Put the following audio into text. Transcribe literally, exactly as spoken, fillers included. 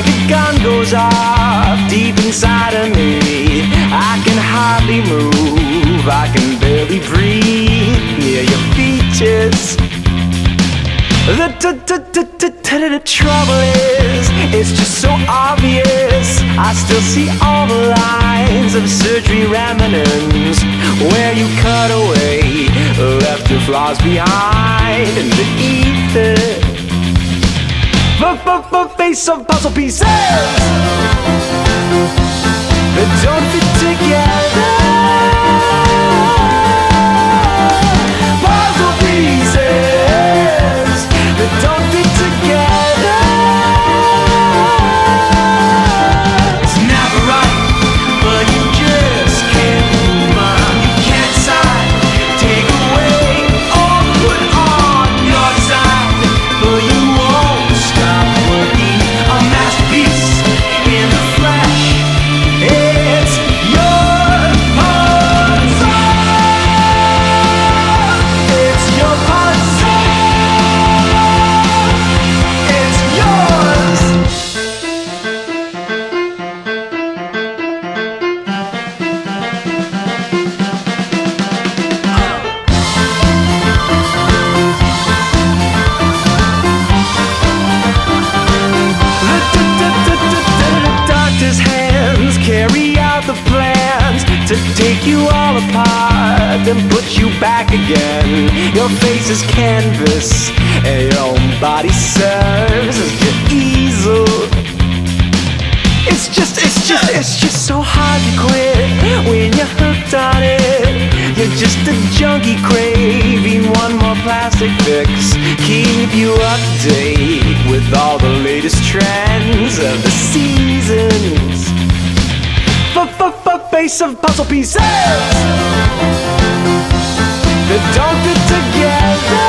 The gun goes off deep inside of me. I can hardly move, I can barely breathe near your features. The trouble is, it's just so obvious. I still see all the lines of surgery remnants where you cut away, left your flaws behind in the ether. Face of puzzle pieces that don't fit together. Puzzle pieces that don't fit together. It's never right, but you just can't move on. You can't decide, take away or put on your side, but you won't stop working. A masterpiece in the flesh. It's your puzzle. It's your puzzle. It's yours. The doctor's hands carry out the plans to take you all apart and put you back again. Your face is canvas and your own body serves as your easel. It's just, it's just, it's just so hard to quit when you're hooked on it. You're just a junkie craving one more plastic fix. Keep you updated with all the latest trends of the seasons. Face of puzzle pieces that don't fit together.